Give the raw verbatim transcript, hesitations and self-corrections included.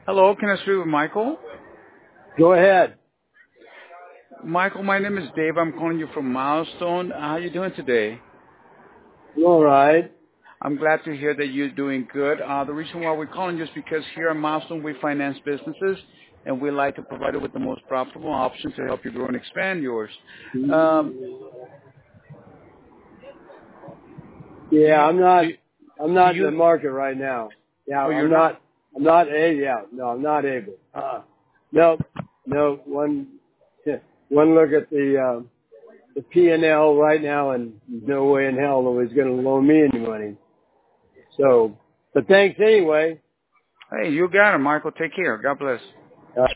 Hello, can I speak with Michael? Go ahead. Michael, my name is Dave. I'm calling you from Milestone. How are you doing today? All right. I'm glad to hear that you're doing good. Uh, the reason why we're calling you is because here at Milestone we finance businesses, and we like to provide you with the most profitable options to help you grow and expand yours. Um, do Yeah, you, I'm not. do, I'm do not in the you? market right now. Yeah, Oh, you're I'm not. not. I'm not a. Yeah, no, I'm not able. Uh, no, no. One, one look at the um, the P and L right now, and no way in hell nobody's going to loan me any money. So, but thanks anyway. Hey, you got it, Michael. Take care. God bless.